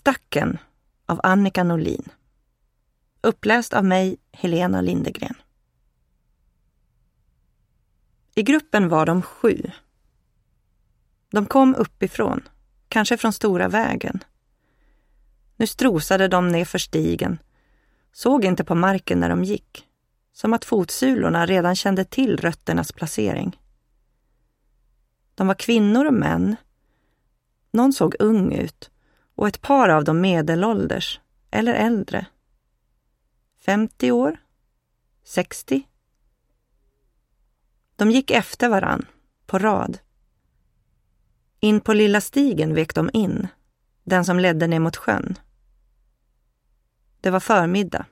Stacken av Annika Norlin. Uppläst av mig, Helena Lindegren. I gruppen var de 7. De kom uppifrån, kanske från stora vägen. Nu strosade de ner för stigen, såg inte på marken när de gick, som att fotsulorna redan kände till rötternas placering. De var kvinnor och män. Någon såg ung ut och ett par av dem medelålders eller äldre. 50 år? 60? De gick efter varann, på rad. In på lilla stigen vek de in, den som ledde ner mot sjön. Det var förmiddag.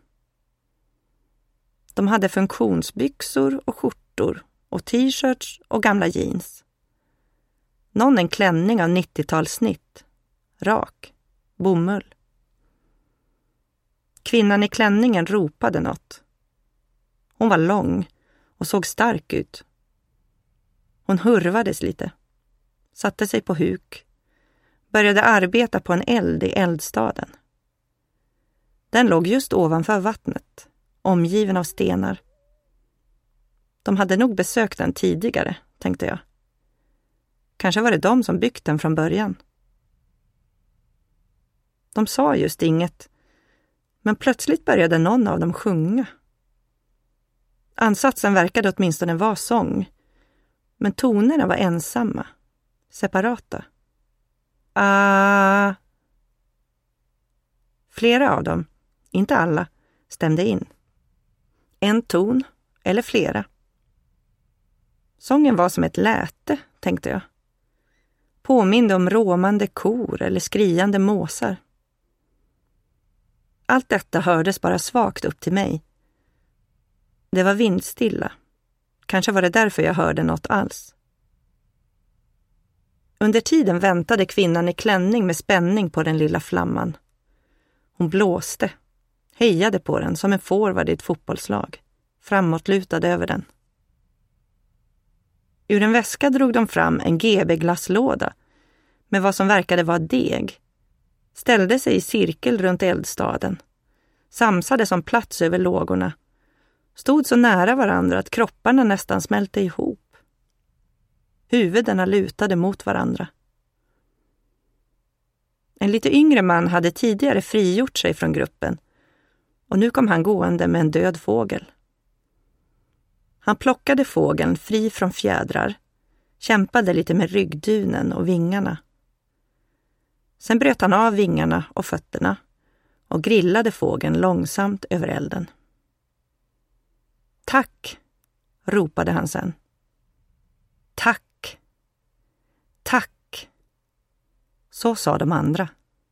De hade funktionsbyxor och skjortor och t-shirts och gamla jeans. Någon en klänning av 90-talssnitt, rak, bomull. Kvinnan i klänningen ropade något. Hon var lång och såg stark ut. Hon hurvades lite, satte sig på huk, började arbeta på en eld i eldstaden. Den låg just ovanför vattnet, omgiven av stenar. De hade nog besökt den tidigare, tänkte jag. Kanske var det de som byggt den från början. De sa just inget, men plötsligt började någon av dem sjunga. Ansatsen verkade åtminstone vara sång, men tonerna var ensamma, separata. Flera av dem, inte alla, stämde in. En ton eller flera. Sången var som ett läte, tänkte jag. Påminde om råmande kor eller skriande måsar. Allt detta hördes bara svagt upp till mig. Det var vindstilla. Kanske var det därför jag hörde något alls. Under tiden väntade kvinnan i klänning med spänning på den lilla flamman. Hon blåste, hejade på den som en forward i ett fotbollslag, framåtlutad över den. Ur en väska drog de fram en GB-glasslåda med vad som verkade vara deg, ställde sig i cirkel runt eldstaden, samsade som plats över lågorna, stod så nära varandra att kropparna nästan smälte ihop. Huvudena lutade mot varandra. En lite yngre man hade tidigare frigjort sig från gruppen och nu kom han gående med en död fågel. Han plockade fågeln fri från fjädrar, kämpade lite med ryggdunen och vingarna. Sen bröt han av vingarna och fötterna och grillade fågeln långsamt över elden. Tack, ropade han sen. Tack, tack. Så sa de andra.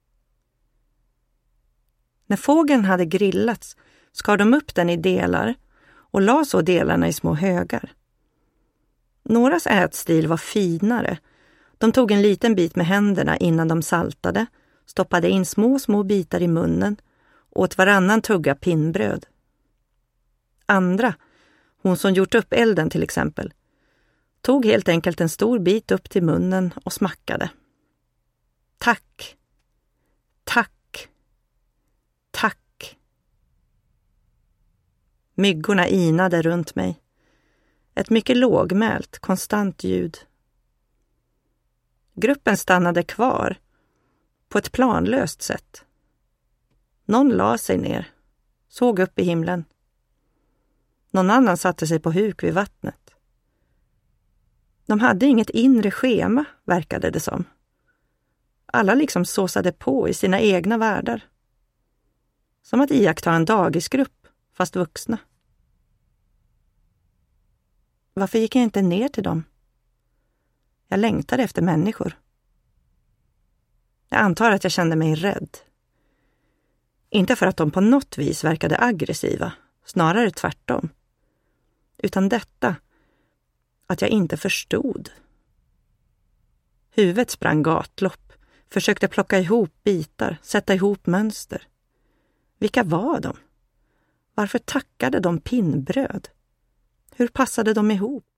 När fågeln hade grillats skar de upp den i delar och la så delarna i små högar. Någras ätstil var finare. De tog en liten bit med händerna innan de saltade, stoppade in små bitar i munnen och åt varannan tugga pinnbröd. Andra, hon som gjort upp elden till exempel, tog helt enkelt en stor bit upp till munnen och smackade. Tack, tack, tack. Myggorna inade runt mig. Ett mycket lågmält, konstant ljud. Gruppen stannade kvar på ett planlöst sätt. Någon la sig ner, såg upp i himlen. Någon annan satte sig på huk vid vattnet. De hade inget inre schema, verkade det som. Alla liksom såsade på i sina egna världar. Som att iaktta en dagisgrupp, fast vuxna. Varför gick jag inte ner till dem? Jag längtade efter människor. Jag antar att jag kände mig rädd. Inte för att de på något vis verkade aggressiva, snarare tvärtom. Utan detta, att jag inte förstod. Huvudet sprang gatlopp, försökte plocka ihop bitar, sätta ihop mönster. Vilka var de? Varför tackade de pinnbröd? Hur passade de ihop?